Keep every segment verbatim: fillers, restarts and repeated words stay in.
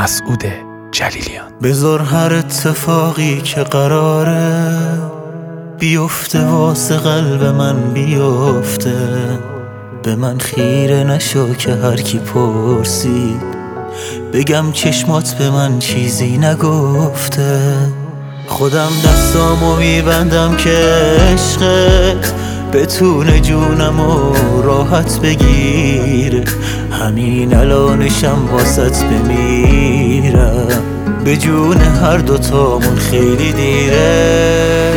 مسعود جلیلیان. بذار هر اتفاقی که قراره بیفته واسه قلب من بیفته، به من خیره نشو که هر کی پرسید بگم چشمات به من چیزی نگفته. خودم دستامو میبندم که عشقت بتونه جونمو راحت بگیره، همین الانشم واسط بمیرم، به جون هر دوتامون خیلی دیره.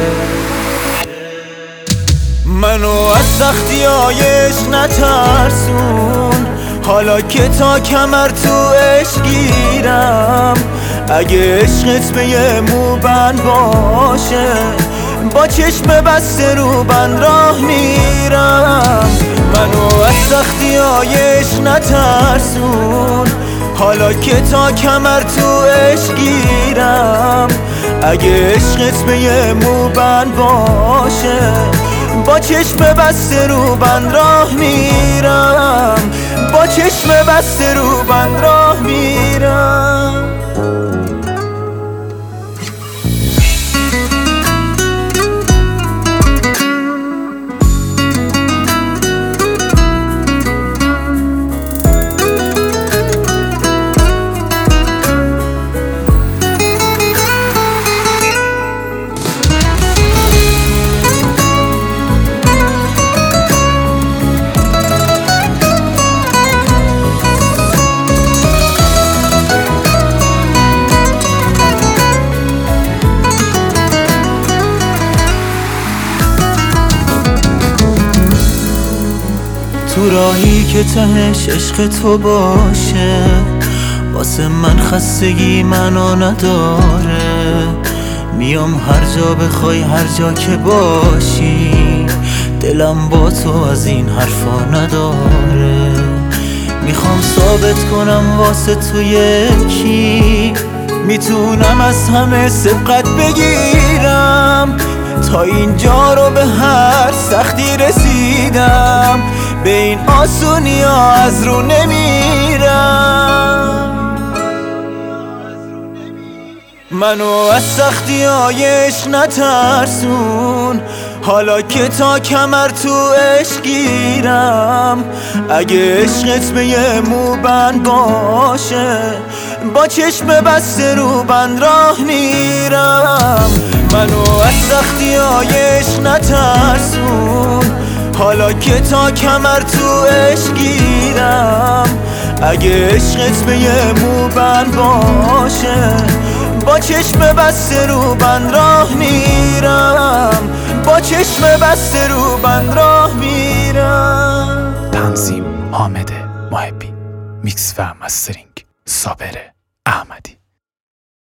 منو از سختی های عشق نترسون، حالا که تا کمر تو عشق گیرم، اگه عشقت به یه موبند باشه با چشم بسته رو بند راه میرم. منو از سختی های عشق نترسون، حالا که تا کمر تو عشق گیرم، اگه عشقت به یه موبند باشه با چشم بسته رو بند راه میرم، با چشم بسته رو بند راه میرم. تو راهی که تهش عشق تو باشه، واسه من خستگی منو نداره، میام هر جا بخوای هر جا که باشی، دلم با تو از این حرفا نداره. میخوام ثابت کنم واسه تو یکی، میتونم از همه سبقت بگیرم، تا اینجا رو به هر سختی رسیدم، به این آسونی ها از رو نمیرم. منو از سختی های عشق نترسون، حالا که تا کمر تو عشق گیرم، اگه عشقت به یه موبند باشه با چشم بسته رو بند راه میرم. منو از سختی های عشق نترسون، حالا که تا کمر تو عشق گیرم، اگه عشقت به یه موبند باشه با چشم بسته رو بند راه میرم، با چشم بسته رو بند راه میرم. تنظیم حامد محبی، میکس و مسترینگ صابر احمدی.